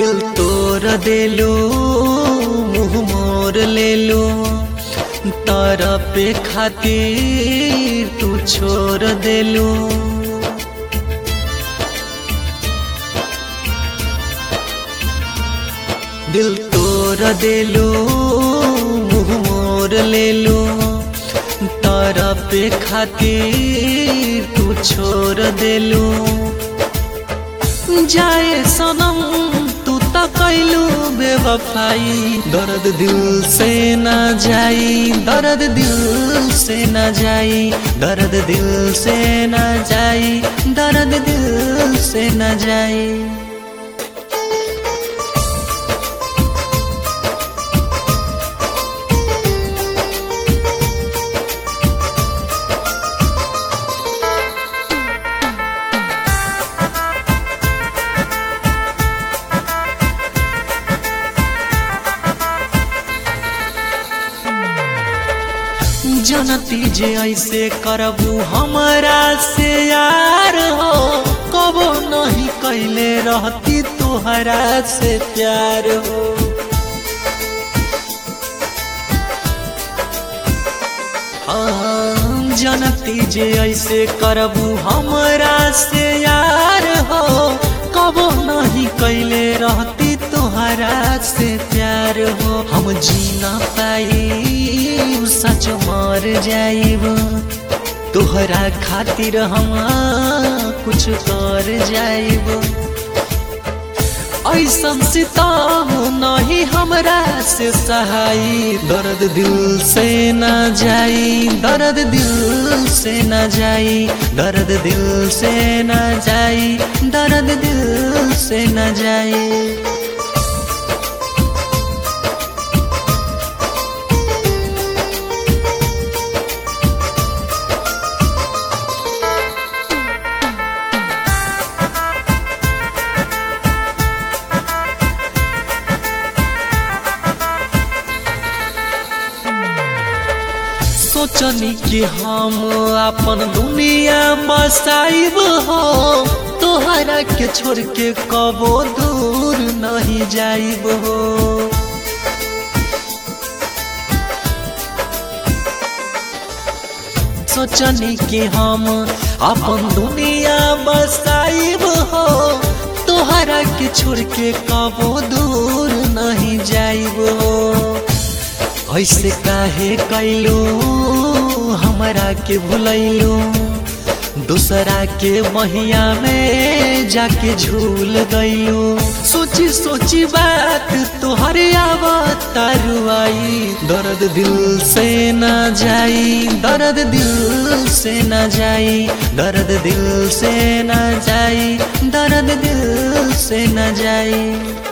दिल तोड़ देलू मुँह मोर लेलू तारा पे खातिर तू छोड़ देलू। दिल तोड़ देलू मुँह मोर लेलू तारा पे खातिर तू छोड़ देलू। जाए सनम तू तो कैलू बेवफाई, दर्द दिल से ना जाई, दर्द दिल से ना जाई, दर्द दिल से ना जाई, दर्द दिल से ना जाई। जनती जे ऐसे करबू हमरा से यार हो, कबो नहीं कैले रहती तोहरा से प्यार हो। जनती जे ऐसे करबू हमरा से यार हो, कबो नहीं कैले रहती तोहरा से प्यार हो। हम जीना पाई सच मर जाइब, तोहरा खातिर हम कुछ कर जाइब। ऐसन सितम नहीं हमरा से सहाई, दर्द दिल से ना जाई, दर्द दिल से ना जाई, दर्द दिल से ना जाई, दर्द दिल से ना जाई। सोचनी कि हम अपन दुनिया बसाइब हो, तोहरा के छोड़ के कबो दूर नहीं जाइब हो। सोचनी कि हम अपन दुनिया बसाइब हो, तोहरा के छोड़ के कबो दूर नहीं जाइब हो। ऐसे काहे कैलू हमरा के भुलैलू, दूसरा के महिया में जाके झूल गईलू। सोची सोची बात तोहरे आवता रुआई, दर्द दिल से ना जाई, दर्द दिल से ना जाई, दर्द दिल से ना जाई, दर्द दिल से ना जाई।